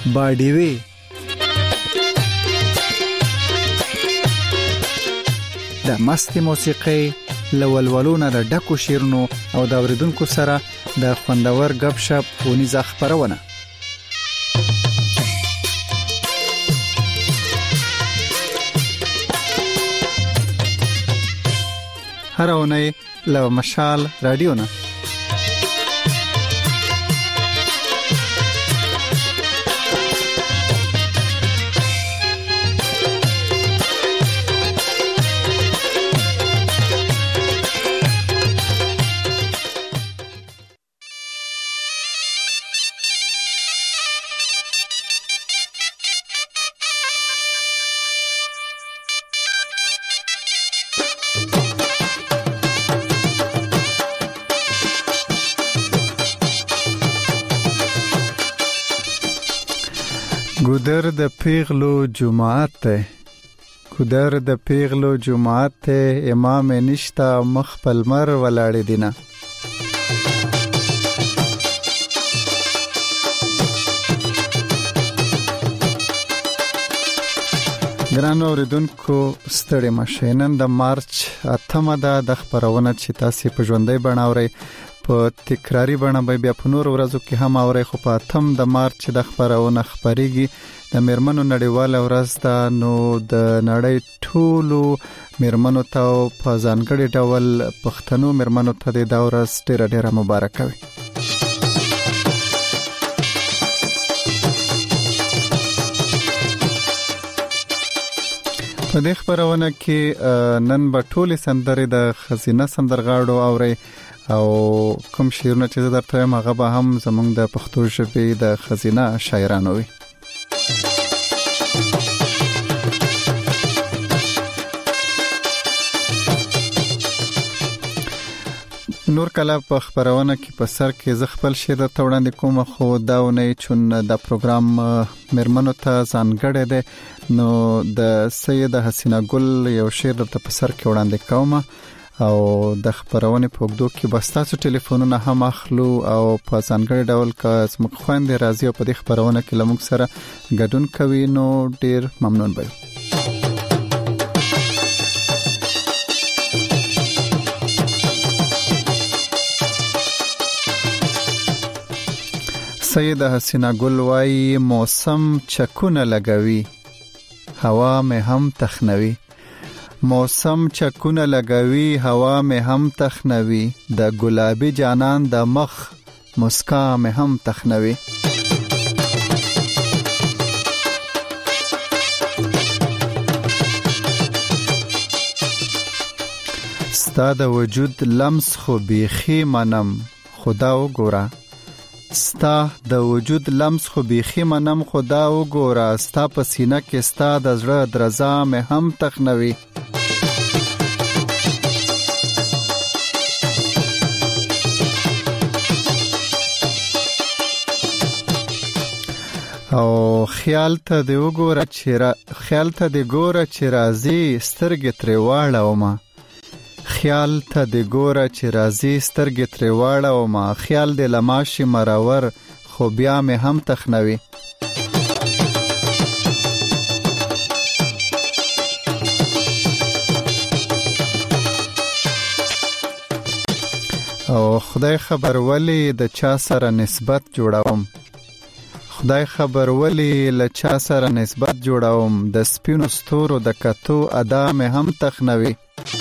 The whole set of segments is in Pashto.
باډیوي د مست موسیقي لولولونه د ډکو شیرونو او د اوریدونکو سره د خوندور غب شپ ونیزه خبرونه هر اونۍ له مشال رادیو نه ګودر د پیغلو جماعت ته ګودر د پیغلو جماعت ته امام نشتا مخبل مر ولاړ دینه ګرانو اوریدونکو ستړي مشه نن د مارچ 8مه د خبرونه چې تاسو په ژوندۍ بڼاوري په تکراری بڼه بیا په نور ورځو کې هم اوري خو په 8 د مارچ د خبرونه خبريږي د میرمنو نړیواله ورځ ده نو د نړۍ ټولو میرمنو ته په ځانګړي ډول پښتنو میرمنو ته د ورځ ډیره مبارکه وي په دې خبرونه کې نن په ټوله سندره د خزینه سندرغاړو اوري او کوم شیرونه چې درته مغه به هم زمونږ د پښتو ژبې د خزینه شاعرانو وي نور کله په خبرونه کې په سر کې ز خپل شعر ته وړاندې کوم خو داونه چون د پروګرام مرمنو ته ځانګړی دی نو د سید حسینه ګل یو شعر ته په سر کې وړاندې کوم او د خبرونه په وګړو کې بستاسو ټلیفونونه هم اخلو او په ځانګړي ډول کا سمک خويندې راځي او په دې خبرونه کې لموږ سره ګډون کوي نو ډیر ممنون به سید حسینه ګل وايي موسم چکونه لګوي هوا مې هم تخنوي موسم چکونه لګوي هوا مې هم تخنوي د ګلابي جانان د مخ مسکا مې هم تخنوي ستا د وجود لمس خو بیخي منم خدا وګوره ستا د وجود لمس خو بیخي منم خدا وګوره ستا په سینه کې ستا د زړه درزا مې هم تخنوي او خیال ته دی وګوره چې راځي سترګې ترې واړومه خیال ته دی ګوره چې راځي سترګې ترې واړومه خیال دی لماشي مرور خو بیا مې هم تخنوي او خدای خبر ولی د چا سره نسبت جوړوم خدای خبر ولی له چا سره نسبت جوړوم د سپینو ستورو د کتو ادا مې هم تخنوي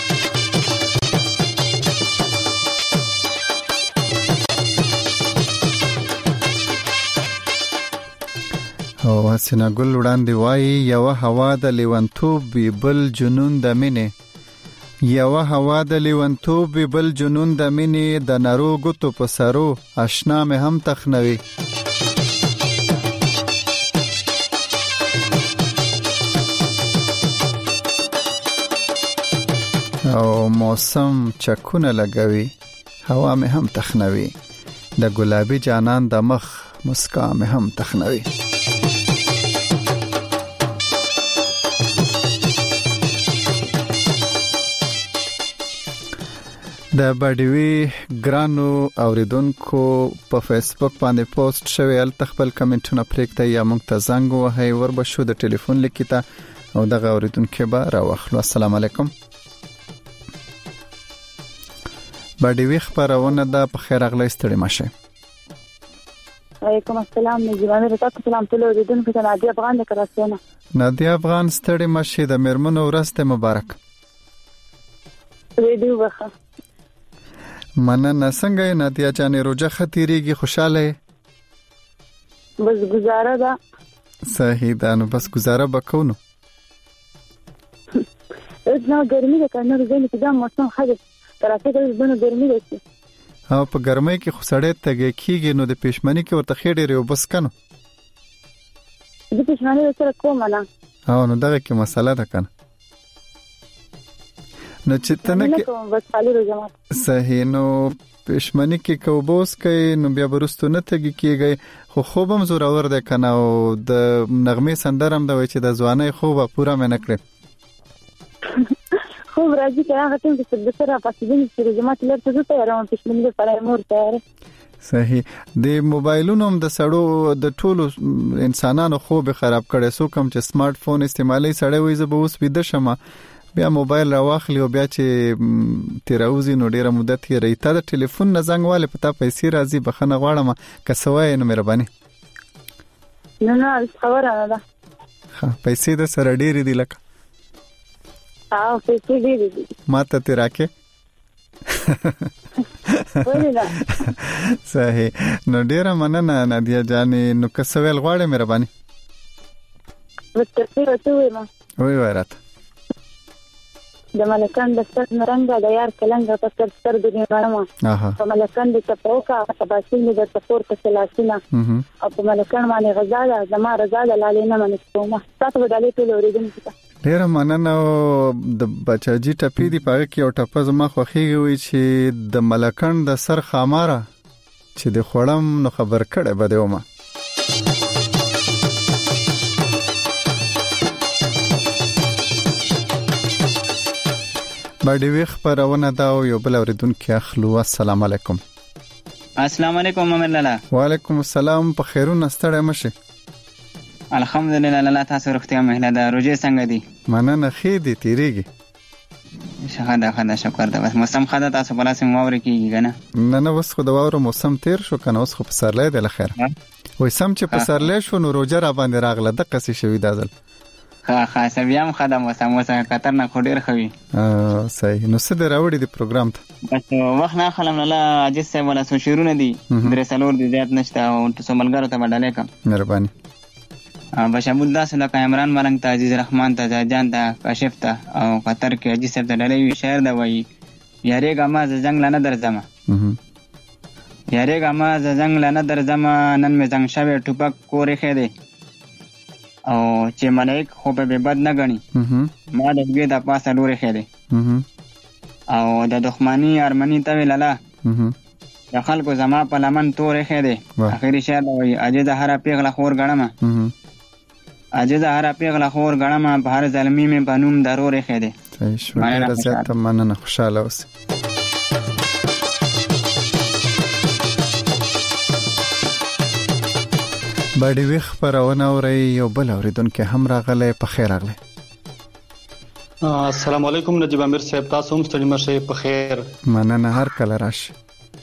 او حسینه ګل وړاندې وایي یو هوا د لیونتوب بل جنون د مینې یو هوا د لیونتوب بل جنون د مینې د نرو ګوتو په سرو آشنا مې هم تخنوي او موسم چکونه لګوي هوا مې هم تخنوي د ګلابي جانان د مخ مسکا مې هم تخنوي د باډیوي ګرانو اوریدونکو په فیسبوک باندې پوسټ شوی ال تخپل کمنټونه پریکته یا موږ ته زنګ وهي وربشو د ټلیفون لیکته او دغه اوریدونکو به راوخلو. السلام علیکم. باډیوي خبرونه د په خیر اغلی ستړي ماشه. وعلیکم السلام. نجیبانه تاسو سلام ټول اوریدونکو ته نادیا افغان د کراسونه. نادیا افغان ستړي ماشه د میرمنو ورځ مبارک. ویډیو وخه مننه. څنګه نادیا جانې روزه ختیریږي خوشاله؟ بس گزاره ده. صحیح ده. نو بس گزاره وکونو. اوس نو ګرمي ده کنه ورځې کې دا موسم خاص ترافیک د دنو ګرمي ده. او په ګرمۍ کې خسړې تګ کیږي نو د پېشمنی کې ورته خېډې ریو بس کنه. د پېشمنی سره کومه نه. او نو دغه کې مسله ده کنه. نو چې تنه کې بس خالی روزه صحیح. نو پښمنی کې کوبوس کوي نو بیا برستو نه تګي کیږي خو خوبم زور اور ده کنه او د نغمه سندرم د وای چې د ځواني خوبه پورا مې نکړي. خوب راځي که هغه ټیم چې د سره پاتېږي چې جماعت لرته زه تیارم پښمنی لپاره مور تیار. صحیح. د موبایلونو هم د سړو د ټولو انسانانو خوب خراب کړي. سو کوم چې سمارټ فون استعمالي سړی وي زه به اوس ویده شمه بیا موبایل راواخلی او بیا چې تیراوزی نو ډیره مدت یې ریته د ټلیفون نه زنګ والے پتا پیسې راځي بخنه غواړم کسوای نو مهرباني. نه خبره نه ده. ها پیسې د سره ډیره دي لکه پیسې ډیره دي ما ته تیراکه صحیح. نو ډیره مننه نادیا جانې. نو کسوال غواړم مهرباني. وسترته وته وای وایرات د ملکان د ستر نرنګ د یار کلنګ په ستر د نیمه په ملکان د تپوکا په باسین د تپور په سلاسینه او په ملکان باندې غزاله زما رضا د لالینه باندې کومه تاسو بدلې ټول اوریدونکو ته ډیر مننه. د بچاجي ټپی دی پاره کې او ټپه زما خوخیږي وي چې د ملکان د سر خاماره چې د خړم نو خبر کړه بده ومه. باډیوي خبرونه دا یو بل اوریدونکو اخلو. السلام علیکم. السلام علیکم محمد لالا. وعلیکم السلام. په خیرونه ستړی مشه؟ الحمدلله لالا تاسو روغتیا مهله ده. روزه څنګه دي؟ مننه خې دي تیریږي. خدا شکر ده. بس موسم خدا تاسو په لاس مو ورکیږي کنه؟ نه اوس خو د واورو موسم تیر شو کنه. اوس خو په سرلې ده لخر وای سم چې په سرلې شو نو روزه را باندې راغله د قصې شوی دازل خاصه بیا هم خدای موسم خطر نه خو ډیر خوي. صحیح. نو څه دراوړي د پروګرام ته بس وخت نه خلم لالا عجز صاحب ولا سو شیرونه دي درې سلور دي زیات نشته او تاسو ملګرو ته بدلې کوم مهرباني. بشمول داس لکه عمران ملنګ ته عزیز رحمان ته جان ته کاشف ته او قطر کې عجز صاحب ته ډلې شعر دا وایي یارېګه ما زنګ لنه درځم یارېګه ما زنګ لنه درځم نن مې زنګ شوی ټوپک کورې خې دی او چې ملائک خو به بد نه غني ما د دې د پاسه لوري خېده او د دښمنی ارمنی ته ویلاله د خلکو زما په لمن تورې خېده. اخري شعر وایي اجه زهره پیغله خور غړم اجه زهره پیغله خور غړم بهر ظلمي مې بنوم ضروري خېده. صحیح شو. ډیر زیات مننه. خوشاله اوسئ. باډیوي خبرونه اوري یو بل اوریدونکو هم راغله. په خیر راغله. السلام علیکم نجیب امیر صاحب. تاسو هم ستړي مشه. په خیر مننه. هر کله راشي.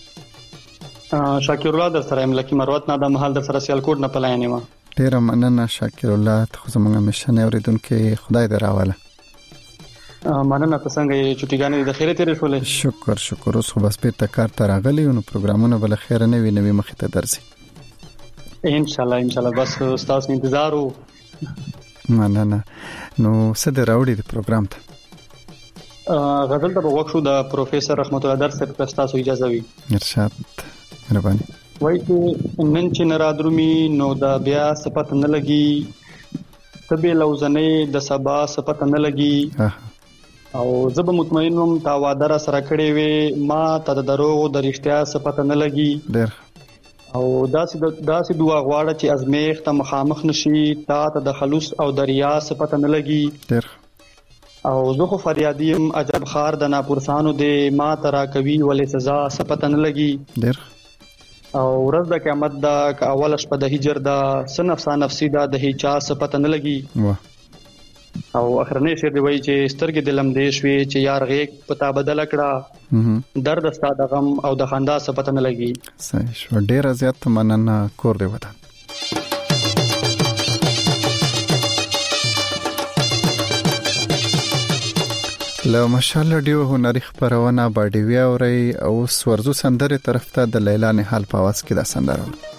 شاکر الله در سره ملکی مروت نه د محل در سره سیالکوټ نه پلاینې ما. ډیر مننه شاکر الله. ته زموږ مشنه اوریدونکو خدای دې راواله. مننه. تاسو څنګه یې چټیګانې د خیره تیرې شولې؟ شکر. اوس خو بس په تکار ته راغلی نو پروګرامونه بل خیر نه وي نوې مخې ته درځي ان شاء الله. بس تاسو انتظار وو. مننه. نو څه د راوړي د پروګرام ته غزل ته وښو د پروفیسور رحمت الله درس په تاسو اجازه وي. ارشاد مهرباني. وایي چې نن چې نرادرومي نو دا بیا صفت نه لګي تبه لوزنې د سبا صفت نه لګي او زب مطمئنم تا وعده را سره کړې وي ما ته د دروغ د رښتیا صفت نه لګي ډېر او داسې دعا غواړه چې ازمیخ ته مخامخ نشي تا ته د خلوص او د ریا صفت نه لګي ډېر او زه خو فریادیم عجب خار د ناپرسانو دې ما ترا کوي ولې سزا سپتن لګي ډیر او ورځ د قیامت دا ک اول شپه د هجر دا سنفسا نفسي دا د هیچا سپتن لګي او اخرنی شعر دی وای چې سترګې دلم دې شوي چې یار غېږ پتا بدل کړه درد ستا د غم او د خندا سپته نه لګي صحیح شو ډیر زیات مننه کور دی وطن له مشال ډیو هنري خبرونه باډیوي اوري او سورزو سندره طرف ته د لیلا نهال په आवाज کې دا سندره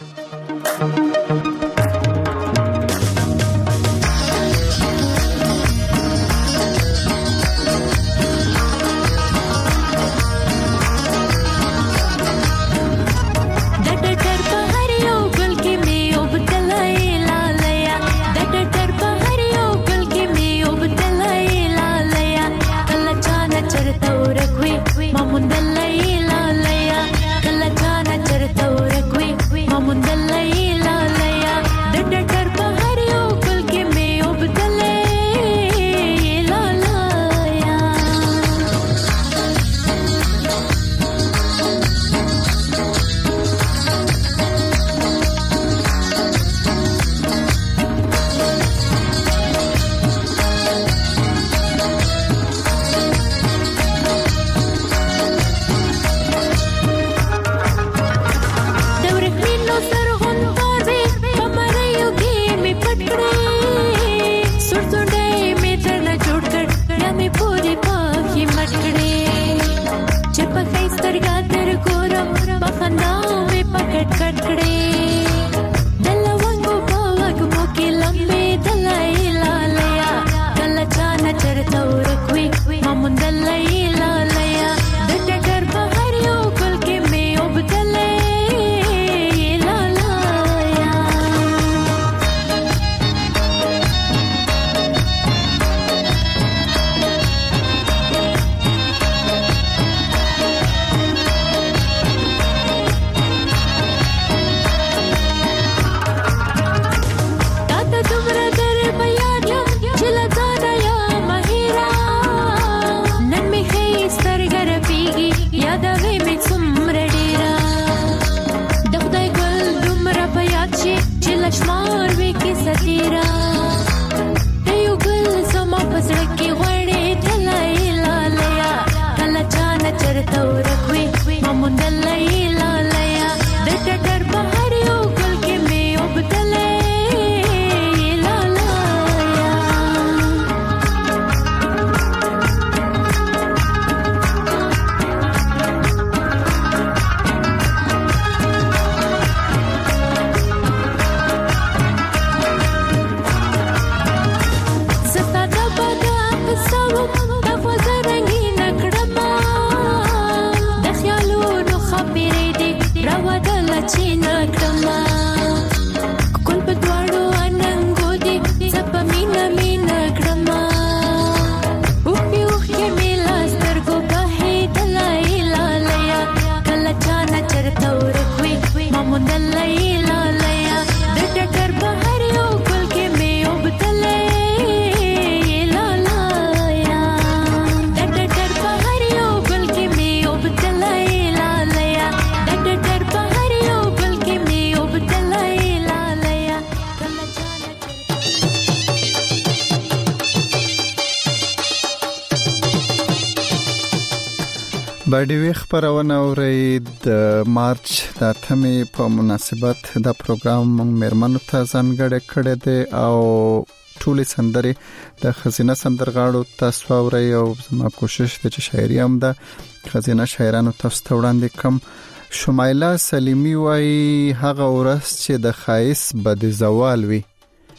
باډیوي خبرونه اوري د مارچ د 8 په مناسبت دا پروګرام مېرمنو ته ځانګړی کړی دی او ټولې سندرې د خزینه سندرغاړو تاسو اوري او زما کوشش ده چې شاعري هم د خزینه شاعرانو تاسو ته وړاندې کوم. شمایله سلیمی وایي هغه ورځ چې د خایس بد زوال وي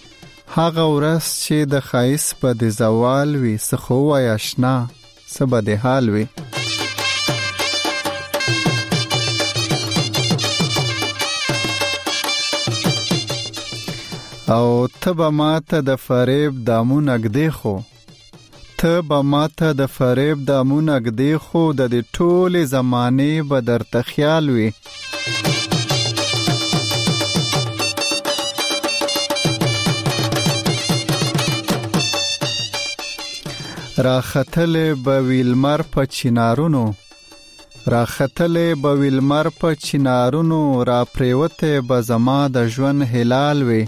هغه ورځ چې د خایس بد زوال وي څه وای آشنا څه بد حال وي او تبا ماته د فریب دامون اگدی خو تبا ماته د فریب دامون اگدی خو د دې ټوله زمانه به درته خیال وي راختل به ویلمر په چینارونو راختل به ویلمر په چینارونو را پریوته به زما د ژوند هلال وي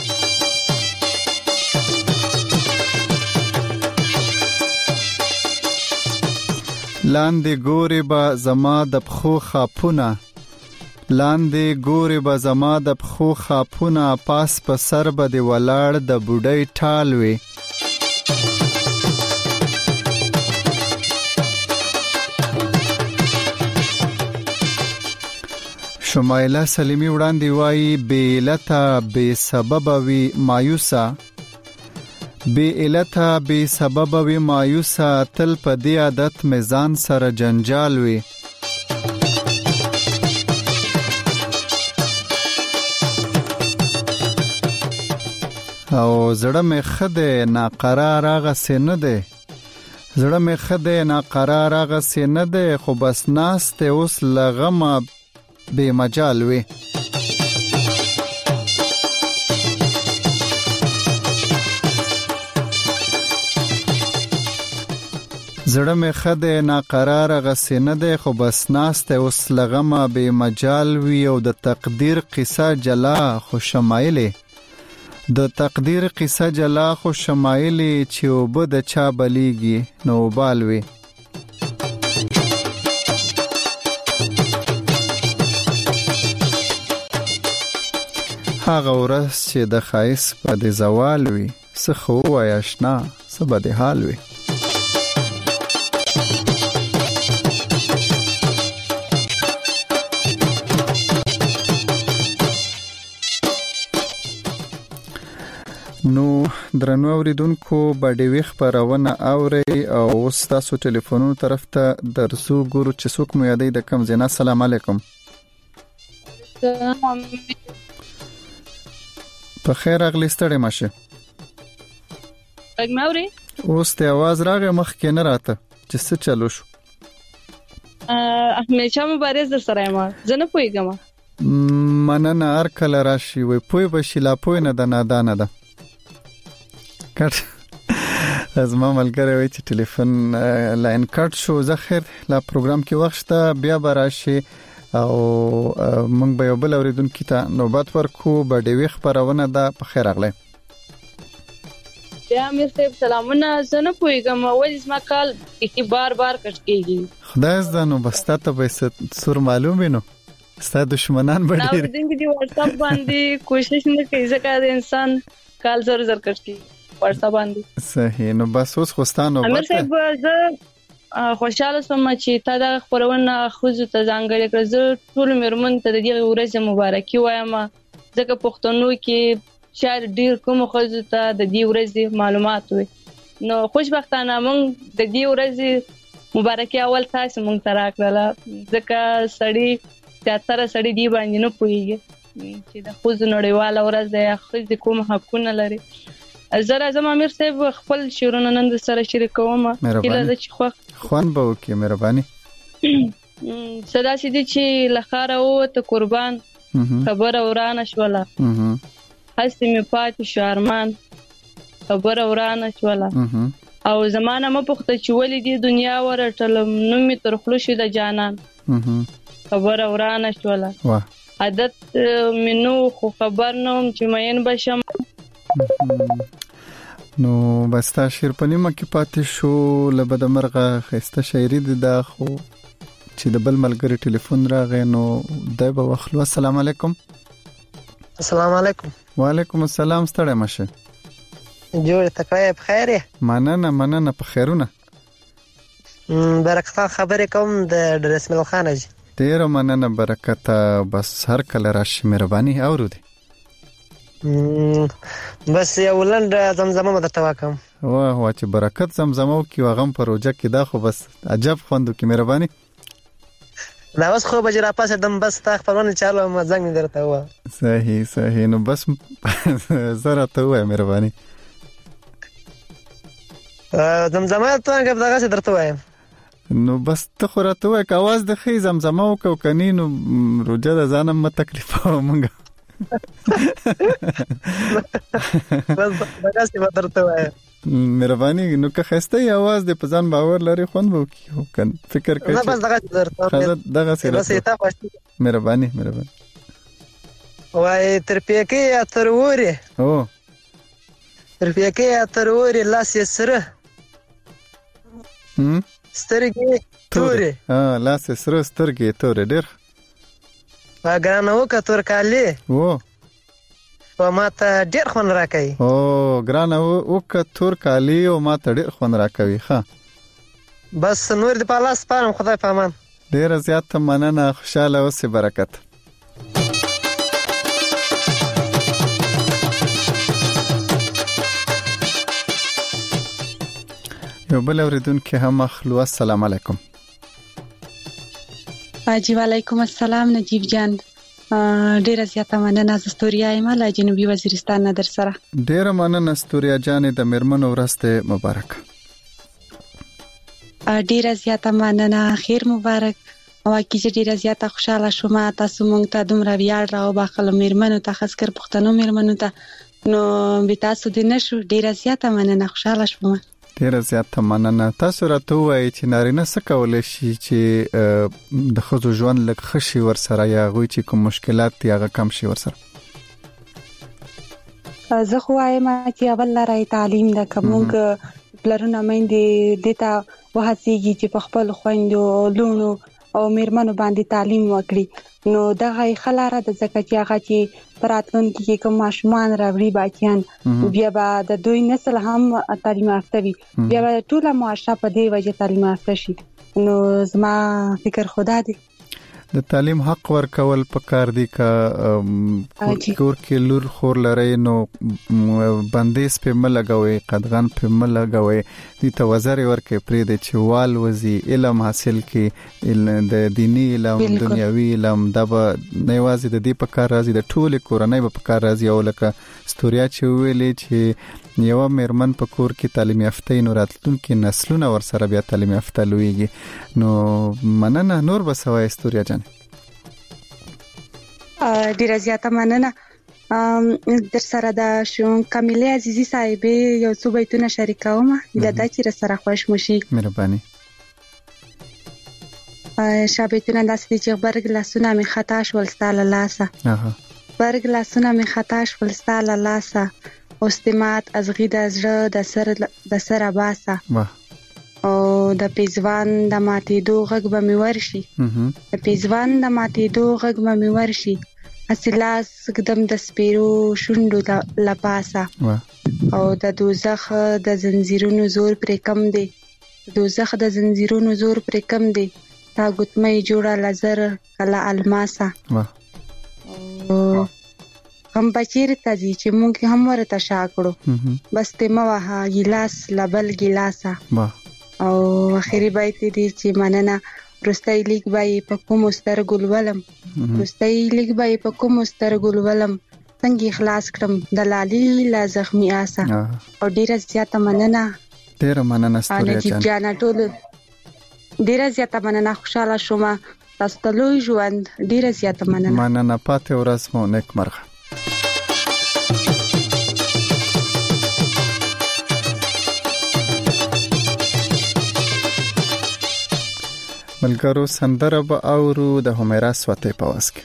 لاندې ګوري به زما د پخو خاپونه لاندې ګوري به زما د پخو خاپونه پاس په سر به دی ولاړ د بوډۍ ټال وي شمایله سلیمی وړاندې وایي بې علته بې سببه وي مایوسه بې علته بې سببه وي مایوسه تل په دې عادت میزان سره جنجال وي او زړه مې خده ناقرار غسې نه ده زړه مې خده ناقرار غسې نه ده خو بس ناسته اوس لغمه بے مجال وي زړه مې خده ناقرار غسې نه ده خو بس ناسته اوس لغمه بے مجال وي او د تقدیر قصه جلا خو شمایلې د تقدیر قصه جلا خو شمایلې چې وبد چا بلیږي نو بالوي هغه ورځ چې د خایس په د زوال وي څه خو وای آشنا څه بد حال وي نو درنو اوریدونکو باندې ویخ پرونه اوري او تاسو ټلیفونونو طرف ته درسو ګورو چې څوک مو یادې د کم زینا السلام علیکم په خیر اغلی ستړی ماشه اګماوري اوس ته आवाज راغی مخ کې نه راته چې څه چلو شو همیشه مبارز در سره ما زنه پویګم مننه هر کله راشي وي پوی بشي لا پوی نه د نادانه ده کټ از ما ملګری وای چې ټلیفون لاین کټ شو زخر لا پروګرام کې وخت بیا براشي او موږ به یو بل اوریدونکو ته نوبت ورکو به د ویخ پرونه ده په خیر اغله بیا مې سلامونه زنه پویګم ولې ما کال کی بار کټ کیږي خدای زانو بس ته به سور معلومه نو ستاسو دشمنان به ډیر نو دغه دی واتس اپ باندې کوشش نه کوي ځکه د انسان کال زر کټ کی واتس اپ باندې صحیح نو بس اوس خوستانو امر صاحب زه خوشاله سم چې تا د خبرونه خوځو ته ځانګړي کړ زه ټول مرمن ته د دې ورځ مبارکي وایم ځکه پښتنو کې شاید ډیر کوم خوځو ته د دې ورځ معلومات وي نو خوشبختانه موږ د دې ورځ مبارکي اول تاسو موږ ترا کړل ځکه سړی تیاتره سړی دی باندې نه پويږي چې د خوځو نړیواله ورځ د خوځ کوم حقونه لري زره زما امیر صاحب خپل شیرونه نن سره شریکوم کله د چخوا خوان به وکي مهرباني صدا سيدي چې لخره او ته قربان خبر اورانه شولا هستي می پات شارمان خبر اورانه شولا او زمانه م پخته چې ولې دی دنیا ورټل نو می تر خلوش د جانان خبر اورانه شولا عادت منو خو خبر نوم چې مین بشم نو بستا شیر پنیمه کې پاتې شو لبد مرغه خسته شاعری ده خو چې د بل ملګری ټلیفون راغی نو دای به وخلو السلام علیکم السلام علیکم وعلیکم السلام ستړی مشه جوړ تکای په خیر مننه په خیرونه برکت خبرې کوم د رسم الله خان جی ډیر مننه برکت بس هر کله راشي مهرباني اورو دي بس یو لند زمزمه درته واکم واه چې برکت زمزمه او کی واغم پروژه کې دا خو بس عجب خوندو کی مهرباني دا اوس خو بجرا پاسه دم بس تا خپلونه چالو ما زنګ درته و صحیح نو بس زره ته وای مهرباني زمزمه ته هغه دغه درته وایم نو بس ته خو راته وای که आवाज د خې زمزمه او کني نو روجه د ځانم ما تکلیف ومنګه بس دغه څه درته وایم مهرباني نو که خسته आवाज د پزان باور لري خوند وو کیو کن فکر کوي نه بس دغه سره بس ته خوښ مهرباني وای تر پیکې اتر وره او تر پیکې اتر وره لاس یې سره سترګې تورې لاس یې سره سترګې تورې ډېر ګرانه وکړه کالي او او ماته ډېر خوند راکوي او ګرانه وکړه تور کالي او ماته ډېر خوند راکوي ښه بس نور دې په لاس سپارم خدای په امان ډېر زیات مننه خوشاله اوسې برکت یو بل اوریدونکو هم اخلو السلام علیکم اجي وعلیکم السلام نجیب جان ډیر زیاته مننه ز استوریا ایماله جنوبي وزیرستان نه در سره ډیر مننه استوریا جان د میرمنو ورځ مبارک ډیر زیاته مننه خیر مبارک او کیږي ډیر زیاته خوشاله شوم تاسو مونږ ته دومره ویاړ راو باخله میرمنو ته خاص کر پښتنو میرمنو ته نو به تاسو د نشو ډیر زیاته مننه خوشاله شوم ډیر زیاته مننه تاسو راته وایي چې نارینه څه کولای شي چې د خزو ژوند لږ خشي ورسره یا غوي چې کوم مشکلات دی هغه کم شي ورسره زه خو وایم چې اول لاره تعلیم د کومګ پلرونه مېندې دته وهڅيږي چې په خپل خويندو لونو او میرمنو باندې تعلیم وکړي نو دغه خلاره د زکاتي هغه چې پراتلونکو کې کوم ماشومان راوړي باچیان بیا به د دوی نسل هم تعلیم یافته وي بیا به ټول معاشره په دې وجه تعلیم یافته شي نو زما فکر خدا دی د تعلیم حق ورکول پکار دي کا کور کې لور خور لري نو بندیز په ملګوي قدغن په ملګوي دي توزر ورکه پرې د چوال وزي علم حاصل کې د دینی علم دنیوي علم د نوازي د دې پکار راځي د ټوله کورنۍ په پکار راځي او لکه استوریا چې ویلې چې یو میرمن په کور کې تعلیم یافته نو راتلونکي نسلونه ورسره بیا تعلیم یافته لويږي نو مننه نور بسوي استوریا جان ډیر زیاته مننه در سره د شون کامله عزیزي صاحب یو څو بیتونه شریکوم لدا چې سره خوښ مشي مهرباني شابهتونه داسې چې برګ لاسونه می خطا شول ستاله لاسه برګ لاسونه می خطا شول ستاله لاسه استمات از غید از را د سر باسه او د پیزوان د ماتې دو غږ به می ورشي د پیزوان د ماتې دو غږ به می ورشي اسلاس قدم د سپیرو شوندو لپاسه او د دوزخ د زنجیرونو زور پر کم دی دوزخ د زنجیرونو زور پر کم دی تا ګتمې جوړه لزر کلا الماسه هم بچیر ته دي چې مونږ هم ورته شاکړو بس ته موها ګلاس لبل ګلاسه او اخیری بیت دي چې مننه رستای لیک بای په کوم سترګل ولم رستای لیک بای په کوم سترګل ولم څنګه اخلاص کړم د لالي لا زخمی آسه او ډیره زیاته مننه استوریا جان ټول ډیره زیاته مننه خوشاله شوم تاسو ته لوی ژوند ډیره زیاته مننه پاتې ورځ مو نیک مرغه ملګرو سندره به اورو د همیرا سوته په واسکه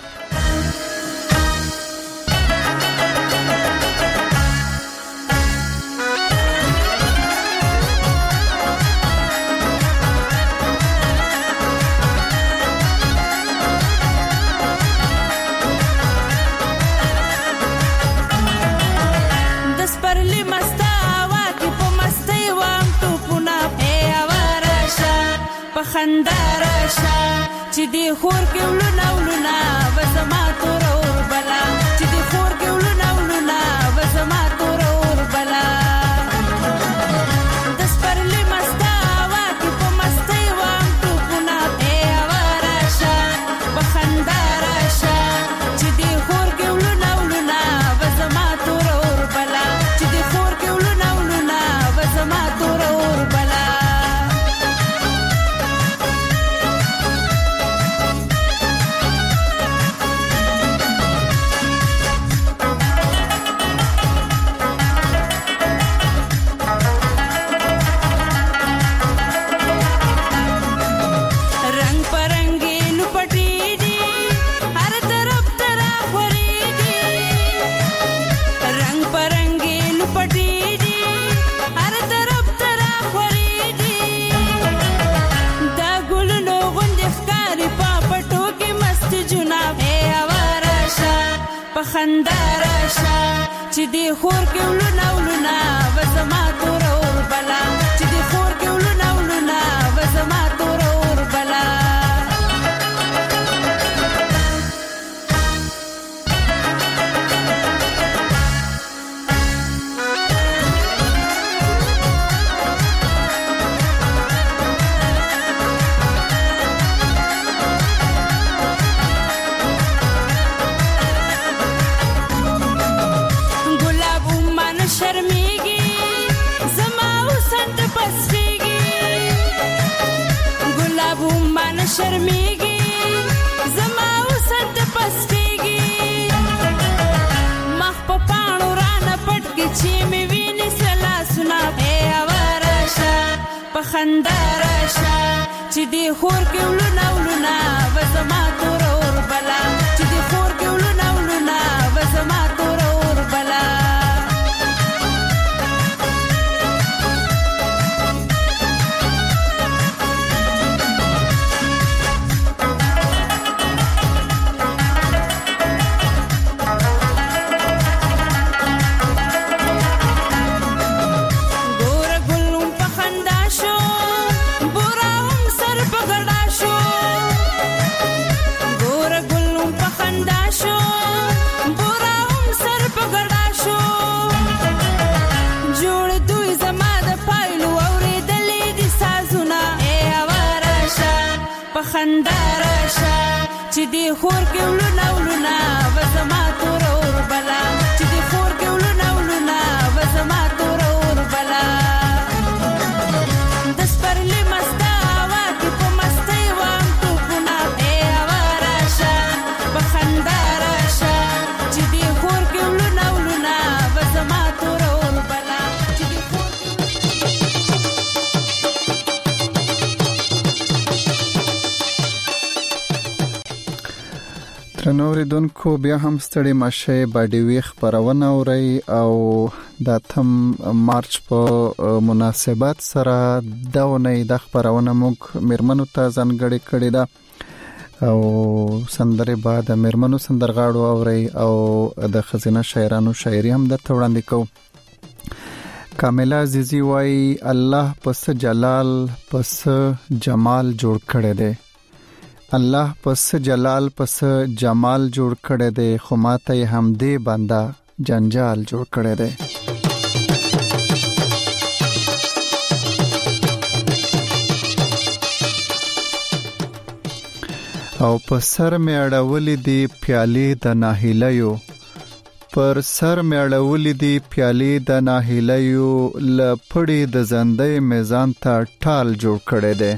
خنداراشا چې دی خور کې ولونه ولونه وزما تور اور بلا چې دی خور کې ولونه ولونه وزما تور اور بلا د سپرلی مستا وا کې په مستی وام تو پنا ته وراشا په خنداراشا چې دی خور کې ولونه ولونه وزما تور اور بلا چې دی خور کې ولونه ولونه وزما تور اور بلا لاسونه راشه په خندا راشه چې دی خور کې ولونه ولونه وزما تور اور بلا چې دی خور کې ولونه ولونه وزما تور اور بلا شرمیږي زما وسند پسېږي ګلاب من شرمیږي زما وسند پسېږي مخ په پاڼو رانه پټ کې چې مې ویني سلا سنا راشه په خندا راشه چې دی خور کې ولونه ولونه وزما تور اور بلا چې دی خور کې ولونه ولونه وزما تور اور بلا خندا راشه چې دی خور کې ولونه ولونه وزما تور اور بلا چې دی خور کې ولونه ولونه وزما تور اور بلا د سپرلي مستا وا کې په مستی وام تو پنا راشه په خندا راشه چې دی خور کې ولونه ولونه وزما تور اور بلا چې دی خور ترنوریدونکو بیا هم ستړي مشه باډي وی خبرونه اوري او د 8 مارچ په مناسبت سره دونه د خبرونه موږ مرمنو ته ځانګړي کړی دا او سندره بعد مرمنو سندرغاړو اوري او د خزینه شاعرانو شاعري هم د توړاندې کو کامله عزیزی وای الله پس جلال پس جمال جوړ کړی دی الله پس جلال پس جمال جوړ کړی دی خو ماته هم دې بندا جنجال جوړ کړی دی او په سر مې اړولې دی پیالې د ناهیلیو پر سر مې اړولې دی پیالې د ناهیلیو لپړې د زندې میزان ته ټال جوړ کړی دی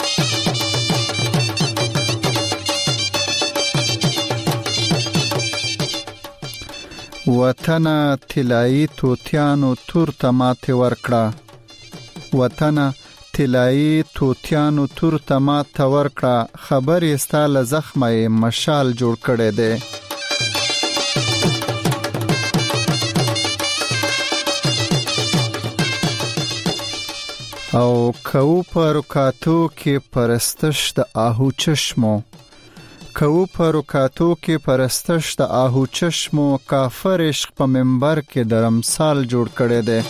وطن تلایی توتیانو تور تماته ورکړه وطن تلایی توتیانو تور تماته ورکړه خبر یې ستاله زخمه مشال جوړ کړی دی او کو پر کاتو کې پرستش د آهو چشمو کو پروکاتو کې پرستش د آهو چشمو کافر عشق په منبر کې درمسال جوړ کړي دي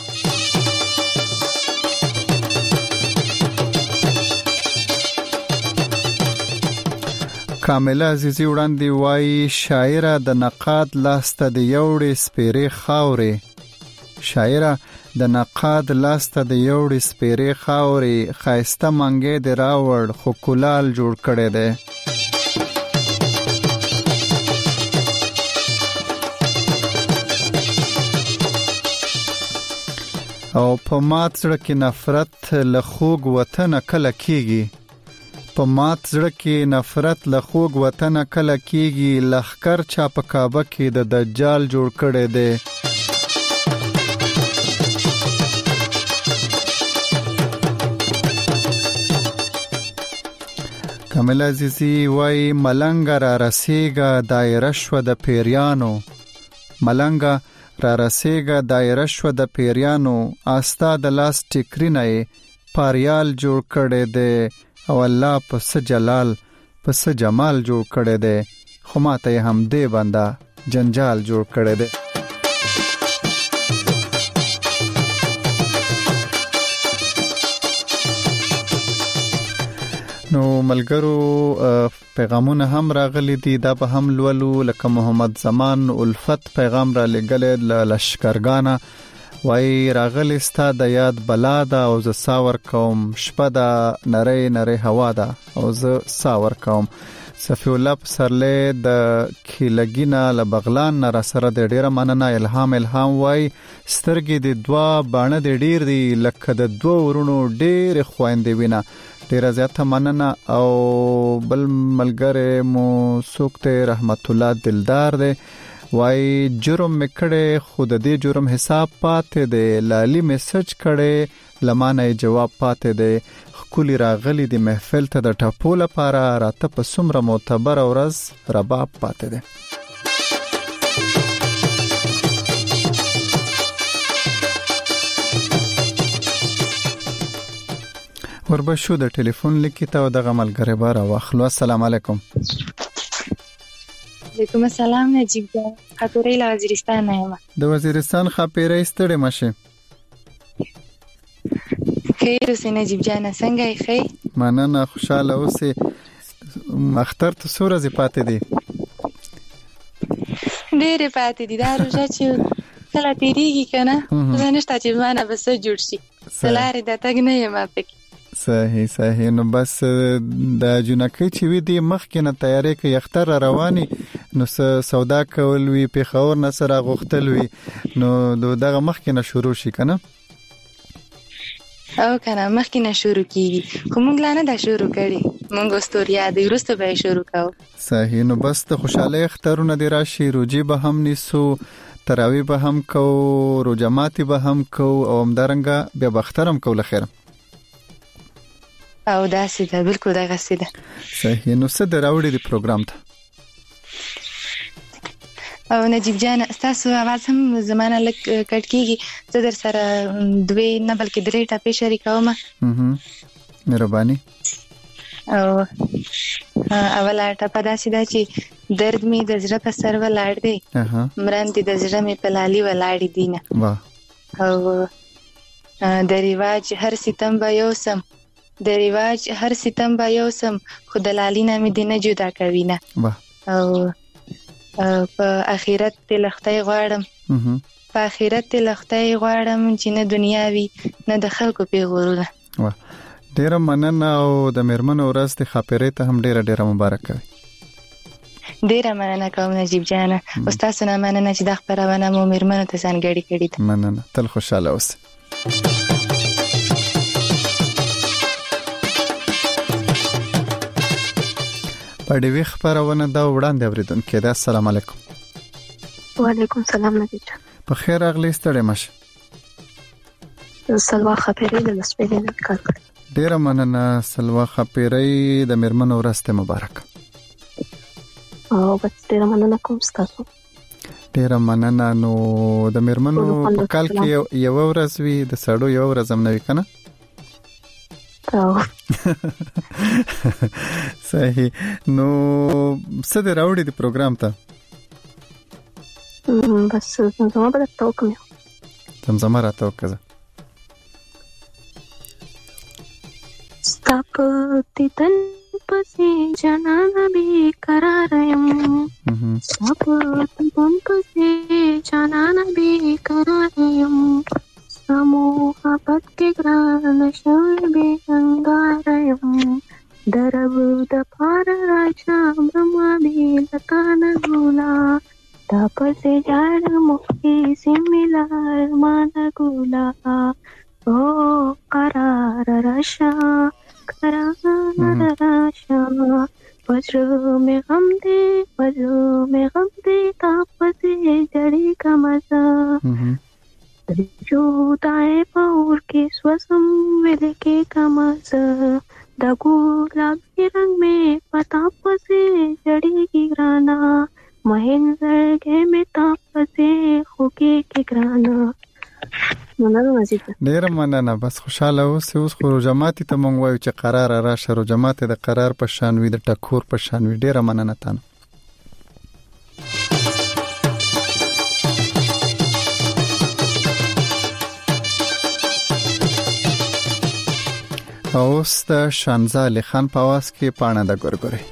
کامله عزیزی وړاندې وای شاعره د نقاد لاسته د یوړې سپېرې خاورې شاعره د نقاد لاسته د یوړې سپېرې خاورې خایسته منګې د راوړ خو کولال جوړ کړي دي او په مات زړه کې نفرت له خوږ وطن کله کیږي په مات زړه کې نفرت له خوږ وطن کله کیږي لخر چا په کعبه کې د دجال جوړ کړي دي کامل عزیزی وای ملنګ را رسیږه دایره شو د پیریانو ملنګ را رسیږه دایره شو د پیریانو آستا د لاس ټیکرینه پاریال جوړ کړي دي او الله پس جلال پس جمال جوړ کړي دي خو ماته هم دې باندې جنجال جوړ کړی دی. نو ملګرو پیغامونه هم راغلي دي، دا به هم لولو. لکه محمد زمان الفت پیغام را لګل لشکرګانا، وای راغلی ستا د یاد بلاده او ز ساور کوم، شپه دا نری نری هوا ده او ز ساور کوم. صفی الله پسرله د کیلګینا لبغلان را سره د ډیره مننه. الهام وای سترګې د دوا باڼه د ډیر دی لکه د دوه ورونو ډیر خويندې وینا. ډیره زیاته مننه. او بل ملګری مو سوکته رحمت الله دلدار دی، وای جرم میکړه خود دې جرم حساب پاتې دی، لالی میسج کړي لمانه جواب پاتې دی. خولي راغلي د محفل ته د ټاپو لپاره راته په سمره معتبر ورځ رباب پاتې دی. وربشو د ټلیفون لیکته او د غملګری بار واخلو. السلام علیکم. وعلیکم السلام. نجیب جان خاطرې له وزیرستان یم. د وزیرستان خاطرې ستړي مشه. خیر اوسې نجیب جان، څنګه یې؟ خیر مننه، خوشاله اوسې. اختر ته څو ورځې پاتې دي؟ ډېرې پاتې دي. دا روژه چې کله تېرېږي که نه، زه نشته چې زمانه به څه جوړ شي. د لارې د تګ نه یم پکې. صحیح. نو بس د جنکۍ چې وی دی مخکې نه تیارې کوي، اختر رواني، نو سودا کول وی، پیښور نه سره غوښتل وی، نو دغه مخکې نه شروع شي کنه. او کنه مخکې نه شروع کیږي، خو موږ لا نه دا شروع کړي، موږ استوریا دی وروسته به شروع کوو. صحیح. نو بس ته خوشاله اخترونه دی راشي، روجي به هم نیسو، تراوی به هم کو، روجماتي به هم کو، او همدارنګه بیا بخترم کول خیر. او داسې ده، بالکل دغه سي ده. صحیح. نو څه دراوړي دی پروګرام ته؟ او نجیب جان تاسو आवाज هم زمانه لک کټ کیږي، زه در سره دوی نه بلکې درې ټاپې شریکوم. مهرباني. او اوله ټاپه داسې ده چې درد می د زړه په سر ولاړ دی، مرندې د زړه می په لالي ولاړې دي نه. او د رواج هر ستم به یوسم، د رواج هر ستم به یوسم، خو د لالي نه می دې نه جدا کوي نه. او په آخرت ته لختای غواړم، په آخرت ته لختای غواړم چې نه دنیا وي نه د خلکو پیغورونه. ډیره مننه. او د میرمنو ورځ د خاطرې ته هم ډیره مبارک وي. ډیره مننه کوم نجیب جان، او تاسو نه مننه چې د خبرونه مو میرمنو ته ځانګړي کړی ده. مننه، تل خوشاله اوسئ. په دې خبرونه دا وړاندې اوریدونکو دا. السلام علیکم. وعلیکم السلام نجیب جان. په خیر اغلی ستړي مشه. سلوا خبرې د سپېلې نه کار کړ. ډیره مننه سلوا خبرې د میرمنو ورځ ته مبارک. او بس ډیره مننه کوم تاسو. ډیره مننه. نو د میرمنو په کال کې یو ورځ وي، د سړو یو ورځ هم نه وي کنه. صحیح. نو څه د راوړي دی پروګرام ته؟ بس زما به توکم زما راته وکړه. ستاپ تن پسې جانانه بي قرار يم، ستاپ تن پسې جانانه بي قرار يم، سمو محبت کې ګران شوي بي انګار يم، درب د پار راځه برما بي لکان ګولا، تا پسې جاړ مخې سیملار مان ګولا، او قرار راشا قرار راشا، پزړه مې غم دې تا پسې جړې کا مزه، جودای پور کې سوسم ویل کې کا مزه، د ګلابي رنگ مې پتا پسې جړې کی ګرانا، مهندر کې مې تا پسې خوږې کې ګرانا. ډیر مننه. بس خوشاله اوس خو جماعتي ته مونږ وایو چې قرار راشه، رو جماعت د قرار په شان وي، د ټکور په شان وي. ډیر مننه تاسو. اوس د شانزه علي خان په आवाज کې پاڼه د ګورګوري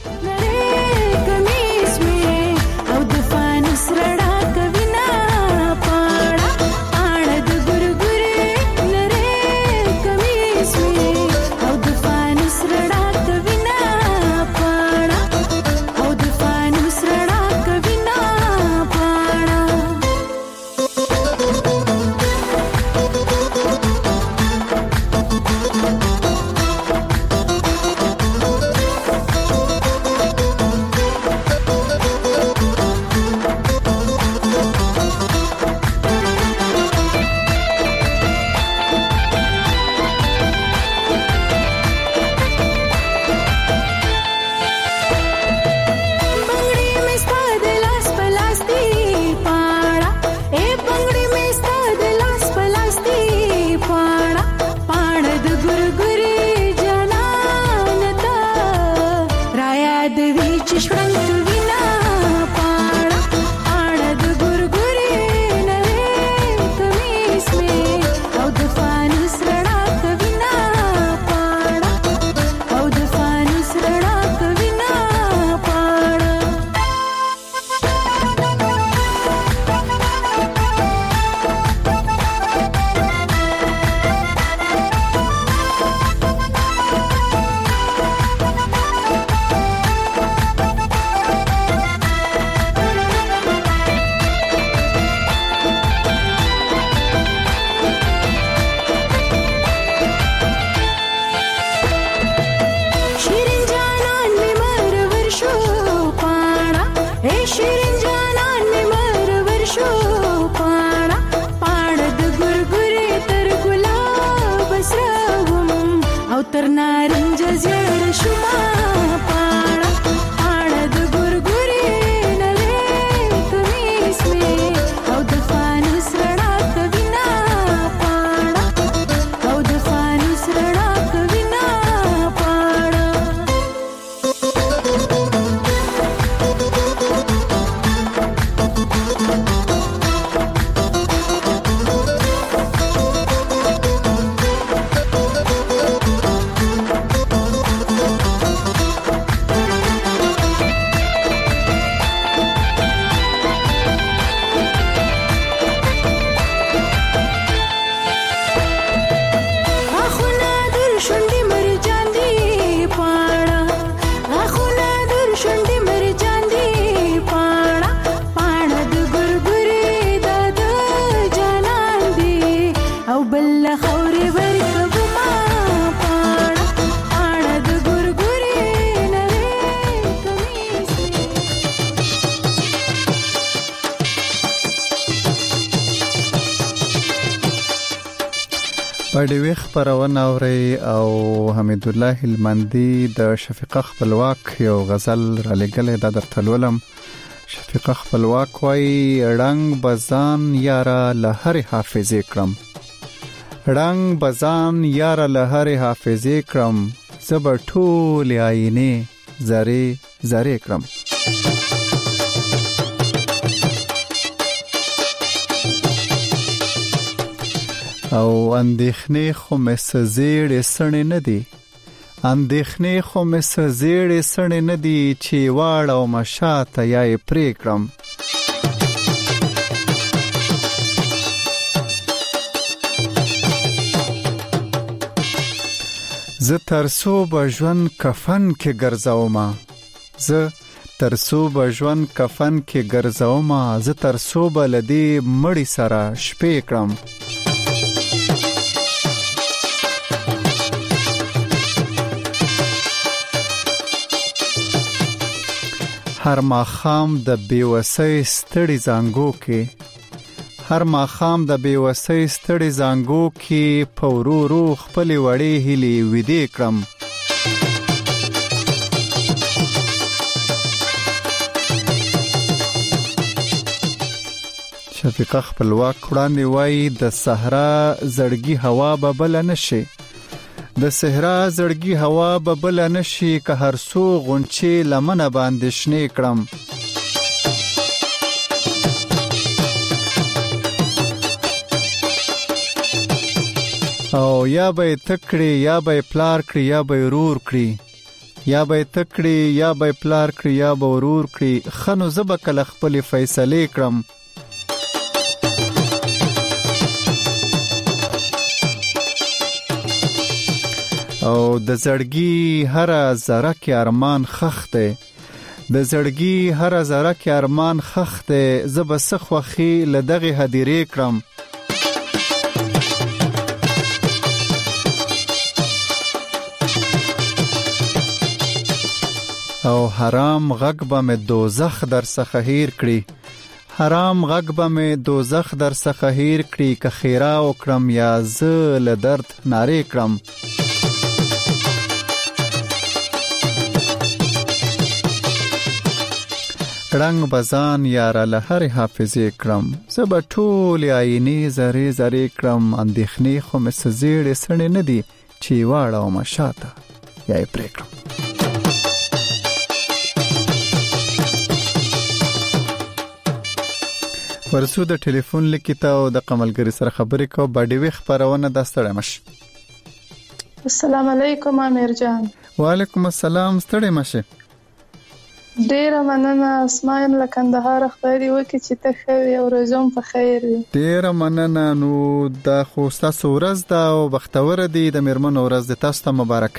پډوي خبرونه اوري او حمید الله هلمندي د شفیقه خپلواک یو غزل را لګلې د درتلولم. شفیقه خپلواک وای رنگ بزان یاره لهر حافظې کړم، رنگ بزان یاره لهر حافظې کړم، زبر ټول آینه زری زری کړم. او اندېخنې خو مې سزیړې سڼې نه دي، اندېخنې خو مې سزیړې سڼې نه دي چې واړه او مشاته یا یې پرې کړم. زه ترسو به ژوند کفن کې ګرځومه، زه ترسو به ژوند کفن کې ګرځومه، زه ترسو به له دې مړي سره شپې کړم. هر ماخام د بیوسۍ ستړي زانګو کې، هر ماخام د بیوسۍ ستړي زانګو کې پورورو خپل وړې هلي ویدې کړم. شفیقه خپلواک وړاندې وایي د صحرا زړګي هوا به بل نشي، د صحرا زړګي هوا به بل نشي که هر څو غونچې لمنه باندې شنې کړم. او یا به تکړی یا به پلار کړی یا به ورور کړی یا به تکړی یا به پلار کړی یا به ورور کړی خنو زب کله خپل فیصله کړم او د زړګي هر ذره کې ارمان خخته د زړګي هر ذره کې ارمان خخته زب سخوخي لدغه هدیره کړم او حرام غږ به مې دوزخ در څخه هیر کړي حرام غږ به مې دوزخ در څخه هیر کړي که خیره وکړم یا زه له درد نارې کړم رنگ بزان یاره له هرې حافظې کړم زه به ټولې آینې ذرې ذرې کړم اندېښنې خو مې څه زیړې سړې نه دي چې یې واړومه شاته یا یې پرې کړم ورسو د ټلیفون لیکتا او د قملګری سره خبرې کو باډیوي خبرونه د ستړی مش السلام علیکم امیر جان وعلیکم السلام ستړی مشه ډیر مننه اسماعیل لکندهار خدای دې وکړي چې ته ښه او روزم په خیر وي ډیر مننه نو د خو تاسو ورځ دا او بختور دي د میرمنو ورځ د تاسو ته مبارک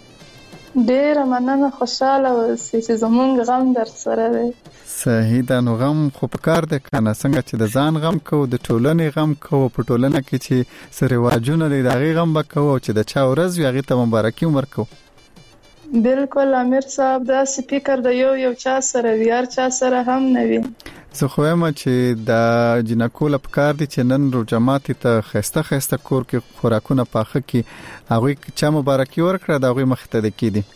ډیر مننه خوشاله اوسئ چې زمونږ غم در سره دی صحیح ده نو غم خو پکار ده کنه څنګه چې د ځان غم کو د ټولنې غم کو په ټولنه کې چې سره واجونه لري دغه غم وکاو چې د چا ورځ وي هغه ته مبارکي ورکو بالکل امیر صاحب دا سپیکر د یو چا سره وی هر چا سره هم نه وي زه خو یم چې د جنکو لپاره دي چې نن رو جماعت ته خسته کور کې خوراکونه پاخه کی هغه چا مبارکي ورکړه دا هغه مخ ته د کی دي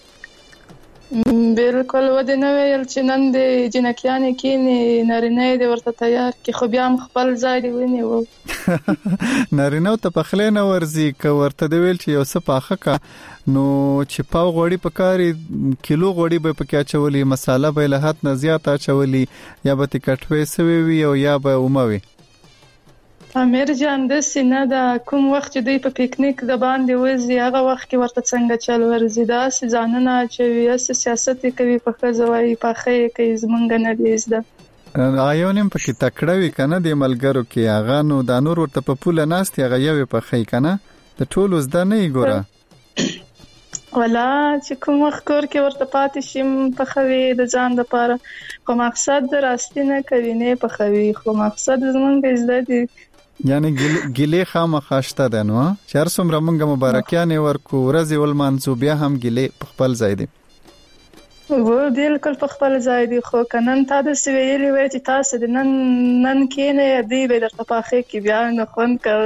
بالکل ودی نه ویل چې نن د جنکیانې کې نارینه دې ورته تیار کې خو بیا خپل ځای دی ونیو نارینه ته پخلې نه ورزي که ورته دی ویل چې یو څه پاخه کا نو چې پاو غوړي پکاري کیلو غوړي به پکې اچولي مساله به له حد نه زیات اچولي یا به تکټوي سوي وي او یا به اوموي امیر جان د سینه دا کوم وخت چې دوی په پکنیک د باندې وځي هغه وخت کې ورته څنګه چل ورزي دا ځانونه چې ویس سیاست کوي په خزوي په خې کې زمونږ نه دیزده آیونم په کې تکړه وی کنه د ملګرو کې هغه نو د نور ورته په پوله ناست هغه یو په خې کنه د ټولو زده نه ګوره ولا چې کوم وخت کور کې ورته پاتې شم په خوي د ځان لپاره خو مقصد راستینه کوي نه په خوي خو مقصد زمونږ زده دي یعنی ګلې خامخاشته ده نو چر څومره مونږه مبارکیانه ورکو ورځي ول منسوبیا هم ګلې په خپل ځای دي و بالکل په خپل ځای دي خو کنن تا د سویلې وای چې تاسو د نن کینه دی به درته پاخه کې بیا نه خون کړ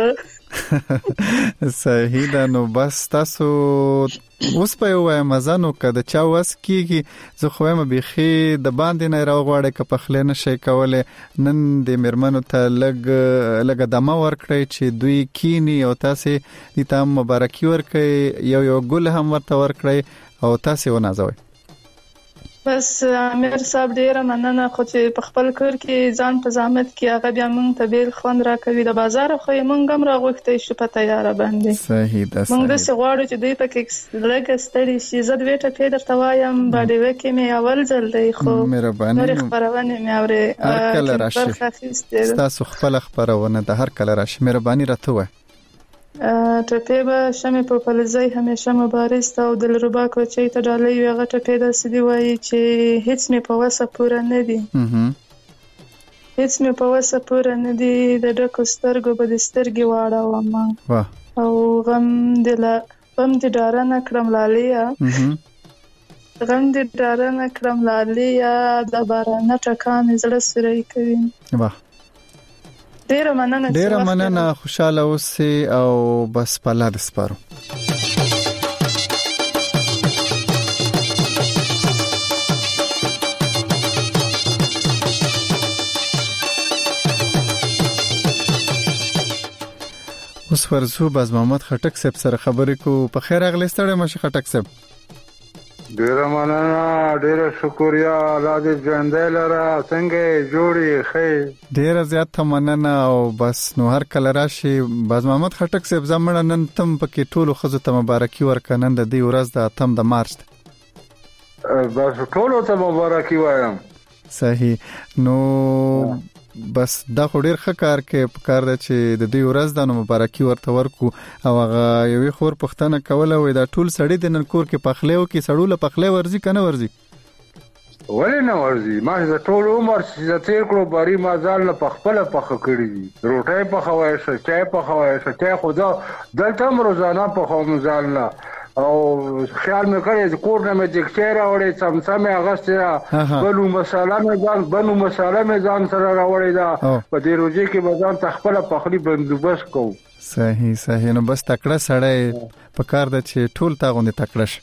صحیح ده نو بس تاسو اوس په یو مزانو کده چا واس کیږي زه خو هم بيخي د باندې نه راغواړې ک په خلې نشي کوله نن د میرمنو ته لګ دمه ورکړی چې دوی کینی او تاسو دې ته مبارکي ورکړي یو ګل هم ورته ورکړي او تاسو ونازوي بس امیر صاحب ډیر مننه خو چې په خپل کور کې ځان په زحمت کې هغه بیا مونږ ته بیل خوند راکوي د بازار خو مونږ هم راغوښتې شو په تیار باندې صحیح ده مونږ د سغواړو چې دوی پکې لګ ستړي شي زد ویټه پیډر توایم باندې وکې مې اول ځل دی خو مهرباني خبرونه مې اورې هر کله راشي تاسو خپل خبرونه د هر کله راشي مهرباني راته وای ټپې به شمه په فلزي همیشه مبارز تا او دلربا کوچي ته ډالۍ وي هغه ټپې د سدي وایي چې هیڅ مې په وسه پوره نه دي هیڅ مې په وسه پوره نه دي د ډکو سترګو به د سترګې واړوم او غم دې ډاره نه کړم لالیا غم دې ډاره نه کړم لالیا د بارانه ټکان زړه سوري کوي واه ډیر مننه خوشاله اوسئ او بس په لاس سپارو اوس ورزو باز محمد خټک صاحب سره خبرې کو په خیر اغلی ستړی مشه خټک صاحب ډیره مننه، ډیره شکریا. الله دې ژوندی لره. څنګه جوړې خې؟ ډیره زیاته مننه. او بس نو هر کله راشي باز محمد خټک صاحب زمړه نن تم پکې ټولو خزو ته مبارکي ورکنن د دې ورځ د 8 د مارچ. بس ټولو ته مبارکي وایم. صحیح. نو بس دا خو ډیر ښه کار کې پکار دی چې د دې ورځ د مبارکي ورته ورکو. او هغه یوې خور پښتنه کوله وې دا ټول سړی د نن کور کې پخلیو کې سړول پخلی ورزي کنه ورزي؟ ولې نه ورزي؟ ما د ټول عمر چې تیر کړو بری ما ځان له پخپله پخه کړی دي. روټۍ پخوای شو، چای پخوای شو. چای خو دا دلته هم روزانه پخوم ځان له. او خیال مې کړی چې کور نه مې جکچې راوړې، څمڅمې اغستې ده، بنو مساله مې ځان سره راوړې ده. په دې روژې کې به ځان ته خپله پخلي بندوبست کوو. صحیح. نو بس تکړه سړی په کار ده چې ټول تا غوندې تکړه شي.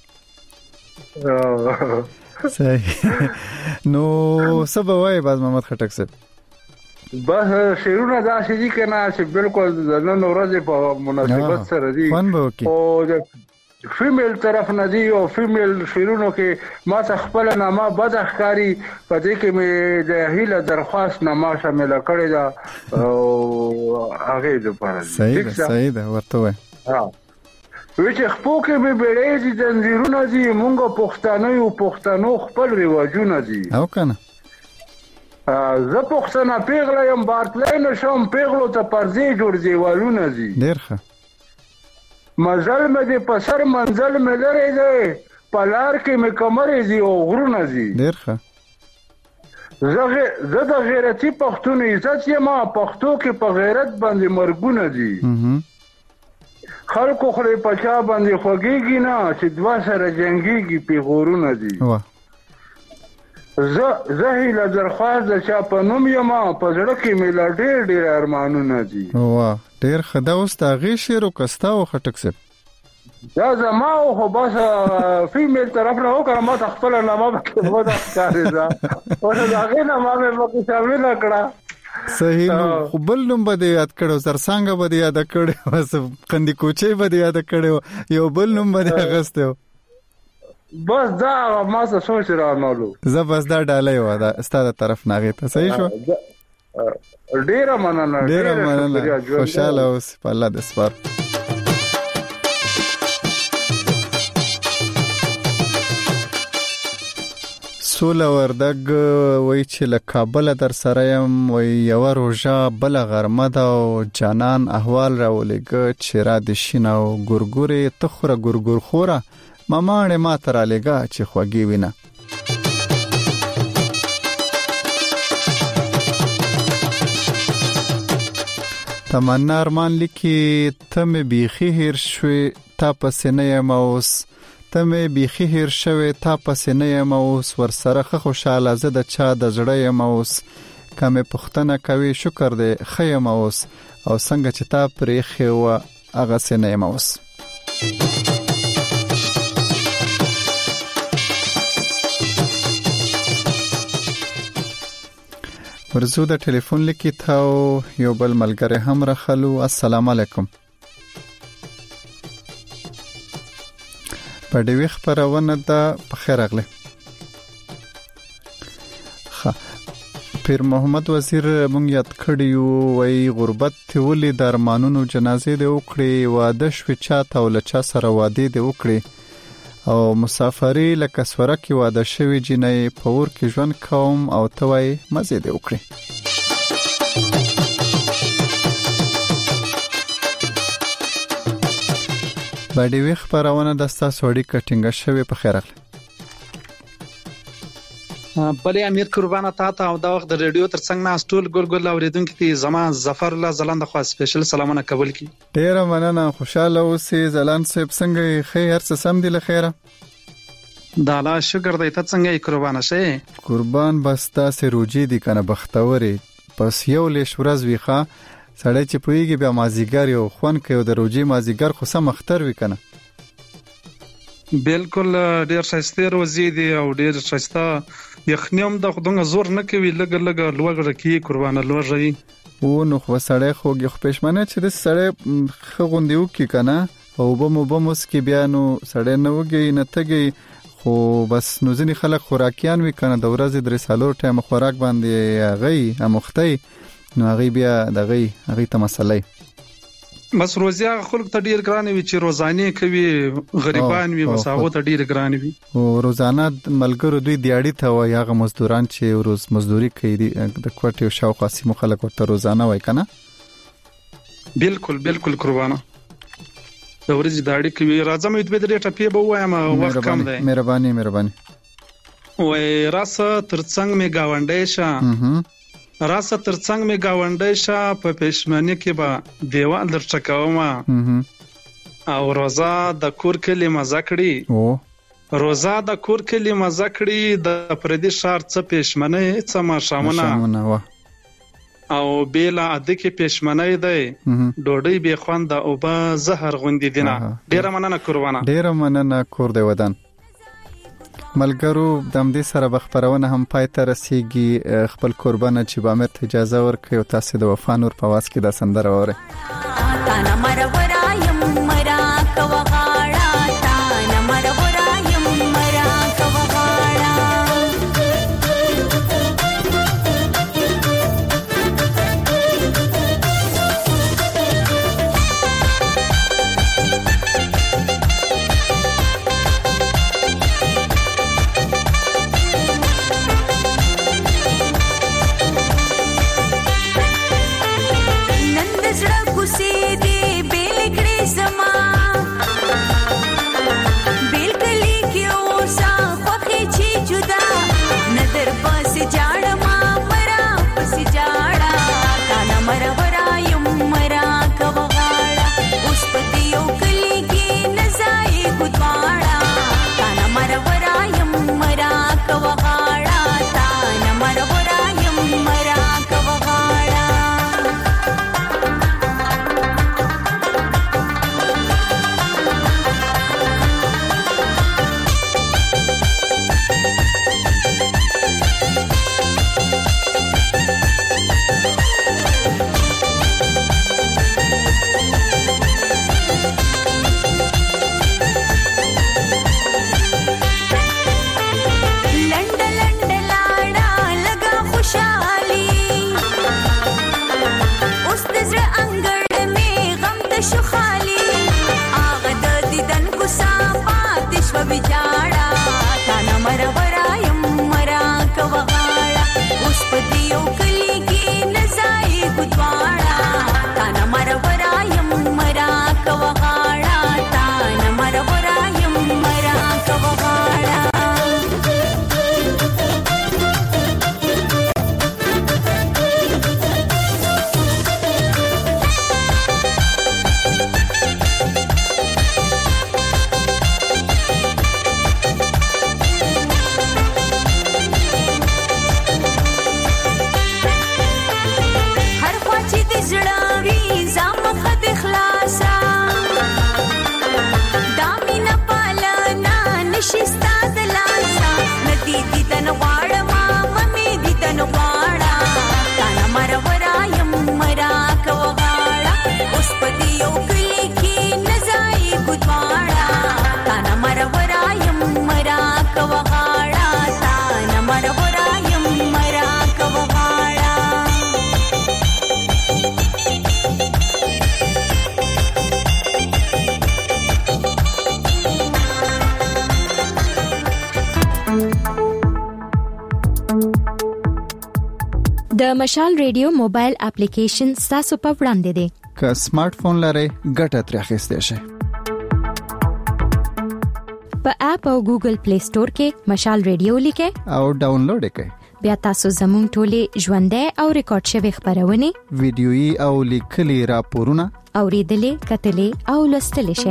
صحیح. نو څه به وایې باز محمد خټک صاحب؟ بس شعرونه داسې دي که نه چې بالکل د نن ورځې په مناسبت سره دي. او فیمیل طرف نه دی او فیمیل شیرونو کې ما ته خپل نامه بد ښکاری. په دې کې مې د هیله درخواست نامه شامل کړی دا او هغه د پاره. صحیح ده ورته وای. وچ خپو کې مې بیړې دي زنجیرونه دي، مونږ پښتنو خپل رواجونه دي. او کنه زه پښتنه پیغله یم، بارتلای نشم، پیغلو ته پرځې جوړ دیوالونه دي. ډیر ښه. مزل مې دې په سر منزل مې لرې دی، په لار کې مې کمرې دي او غرونه دي. ډیر ښه. زه د غیرتي پښتون عزت یم، پښتو کې په غیرت باندې مرګونه دي. خلکو خوري په چا باندې خوږیږي نه چې دوا سره جنگيږي پیغورونه دي. زه هیله درخواست د چا په نوم یم، په زړه کې مې لا ډېر ارمانونه دي. ډیر خدا اوس دا غي شعر او کستا او خټک صاحب دا زما خو بس فیمیل طرف نه وکړم، ما خپل نامه به ودا کاری دا او دا غي نامه مې شامل کړه. صحیح. نو خپل نوم به یاد کړو، سرسنګ به یاد کړو، بس قندی کوچي به یاد کړو، یو بل نوم به غسته. بس دا ما څه سوچ رانالو. زه بس دا ډالې و دا ستاسو طرف نه غي ته. صحیح شو. ډیره مننه. خوشاله اوس په الله د سپار. سوله وردګ وای چې له کابل در سره يم، وای یو روزه بل غرمه دا او جانان احوال راولېګ چې را د شینو ګورګورې تخره ګورګور خوره مامانه ما تر لګا چې خوږی وینه. تمنا ارمان لیکي تم بیخي هیر شوي تا پسې نه یم اوس، تم بیخي هیر شوي تا پسې نه یم اوس، ور سره خوشاله زه د چا د زړه یم اوس، کومه پښتنه کوي شکر دې خیم اوس، او څنګه چې تا پرې خو هغه سې نه یم اوس. ورزو د ټلیفون لیکي تاو یو بل ملګری هم راخلو. السلام علیکم. په دې خبرونه ده په خیر اغله. پیر محمد وزیر مونږ یاد کړیو وای غربت ته ولې د ارمانونو جنازې دی وکړي، واده شو چاته ول چا سره واده دی وکړي، او مسافری لکه سوره کې واده شوی جنې پور کې ژوند کوم او توای مزه دی وکړي. باندې وی خبرونه د تاسو وړي کټینګ شوی په خیر اغله. بلې امیر قربانه تا او دا وخت د ریډیو ترڅنګ نه ټول ګل اوریدونکو ته زما ظفر الله زلند خو سپیشل سلامونه قبول کی. ډیر مننه. خوشاله اوسې زلند صاحب. څنګه خیر څه سم دی لخيره؟ دا لا شکر دی. ته څنګه قربانه شې؟ قربان بس تاسو روجي دي کنه بختوري پس یو لیش ورځ ویخه سړی چې پویږي بیا مازیګر یو خون کوي د روجي مازیګر خو سم اختر وکنه. بالکل ډیر شایسته روزي دي او ډیر شایسته یخنیم د خدونګ زور نه کوي، لګ لوګ کی قربانه لوږی او نو خو سړی خوږي خو پښمنه چې د سړی خغوندیو کی کنه او بموس کی بیا نو سړی نه وږي نه تګي خو خو بس نو ځینې خلک خوراکیان وي کنه د ورځې 3 ټایم خوراک باندې غي امختي نو غي بیا دغه غي ته مسلې بس روزیا خلک ته ډیر ګران وي چې روزانه کوي غریبان وي وساغو ته ډیر ګران وي او روزانه ملګرو دوی دیاړي ته وای هغه مزدوران چې روز مزدوري کوي د کوټې او شاوخوا سیمو خلک ورته روزانه وای کنه بالکل قربانه د ورځې داړي کوي راځم یو به درې ټپې به وایم وخت کم دی مهرباني وای راسه ترڅنګ می گاونډې شه په پښمنۍ کې به دیوال درچکاوما او روزا د کور کلی مزه کړی د پردي شهر څه پښمنۍ څه ما شامونه او بیل اده کې پښمنۍ دی ډوډۍ به خوند او به زهر غوندې دینه ډیره مننه قربانه ډیره مننه کور دی ودان ملګرو د دې سره بخبرونه هم پای ته رسیږي خپل قربانه چې به امر اجازه ورکړي او تاسو د وفا نور په واس کې د سندره وره تانا مرورا یم مرا کوغاړه تانا مرورا یم مرا کوغاړه د مشال ریډیو موبایل اپلیکیشن تاسو په وړاندې دی که سمارټ فون لرئ ګټه ترې اخیستئ شئ په اپ او ګوګل پلی سٹور کې مشال ریډیو لیکئ او ډاونلوډ کړئ بیا تاسو زموږ ټولې ژوندۍ او ریکارډ شوی خبرونه ویډیويي او لیکلي راپورونه اوریدلې کتلې او لوستلې شئ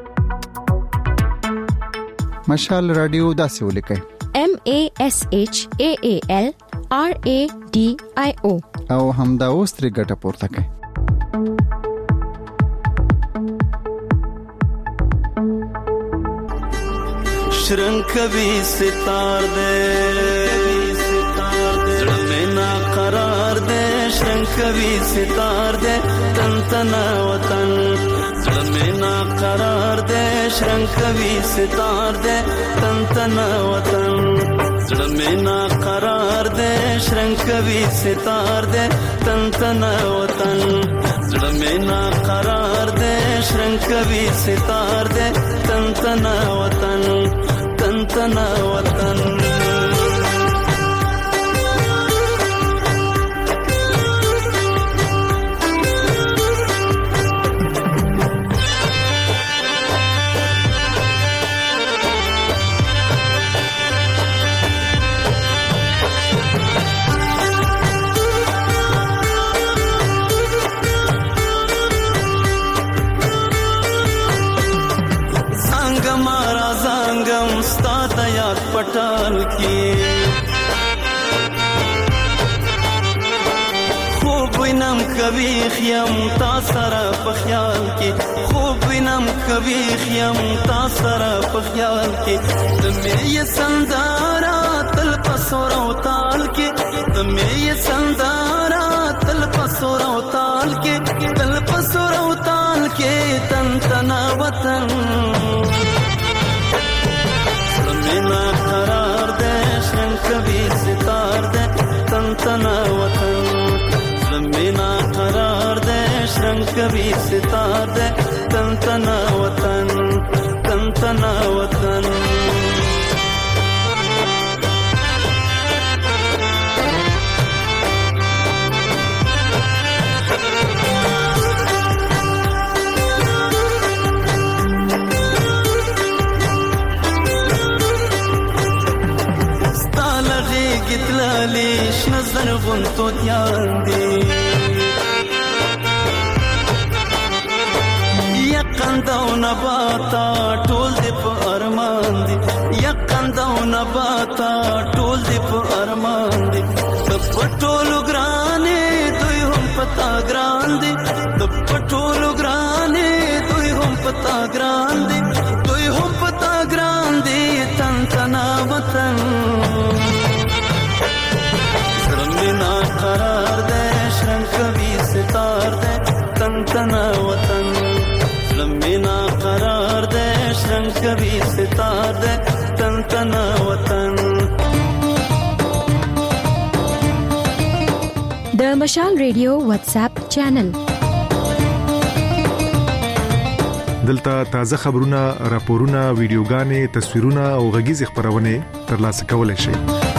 مشال رادیو داسې ولیکئ MASHAALRADIO او همدا اوس ترې ګټه پورته کړئ شرنکوي ستار دے زړه مې نا قرار دے شرنکوي ستار دے تن تنا وطن زړه مې نا قرار دے شرنګ کوي ستار دې تن تن وطن زړه مې نا قرار دې شرنګ کوي ستار دې تن تن وطن زړه مې نا قرار دې شرنګ کوي ستار دې تن تن وطن تن تن وطن पटाल की खूब विनम कभी खियम तासरा पख्याल की खूब विनम कभी खियम तासरा पख्याल की तुम्हें ये संदारा तल पसोरा ताल के तुम्हें ये संदारा तल पसोरा ताल के तल पसोरा ताल के तन तना वतन ना करार दे शरंग कभी सितार दे तन तना वतन ज़मीना करार दे शरंग कभी सितार दे तन तना वतन तन तना वतन گتلالیش نظر غن تو دیان دی یقنده و نباتا ټول دی په ارمان دی یقنده و نباتا ټول دی په ارمان دی د پټولو ګرانې دوی هم پتا ګران دی د پټولو ګرانې دوی هم پتا ګران دی دوی هم پتا ګران دی تن تنا وطن ना करार दे शरंग कभी सितार दे तन तना वतन लम्बीना करार दे शरंग कभी सितार दे तन तना वतन د مشال ریډیو واتس اپ چینل دلته تازه خبرونه راپورونه ویډیوګانې تصویرونه او غږیز خبرونه ترلاسه کولای شئ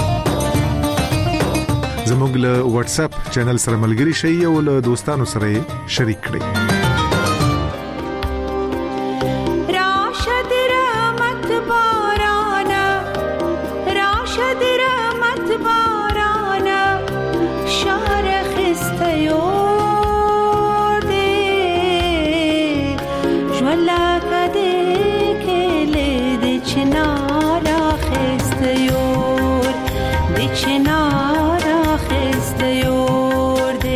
زموږ له واتس اپ چینل سره ملګري شئ او له دوستانو سره شریک کړئ راشد رحمت بارانا راشد رحمت بارانا شهر خستیور دے جولا کده کله د چنارا خستیور د چنارا خستیور دے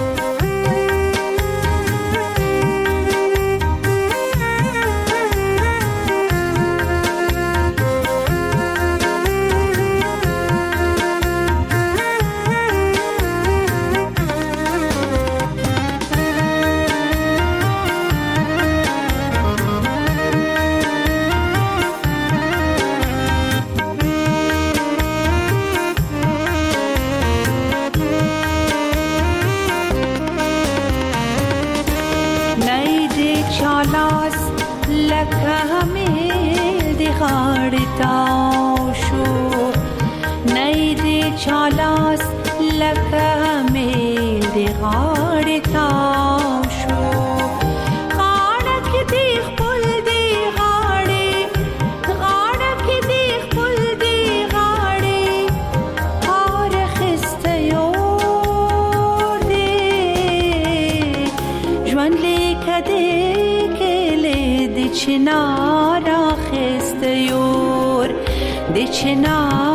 چالاس لکه همه دی غاړتاو شو نه دی چالاس لکه همه دی غاړتاو شو غاړه کې دی خپل دی غاړې غاړه کې دی خپل دی غاړې هر خسته یور دی ژوند لیکه دی چنارا خستیور د چنار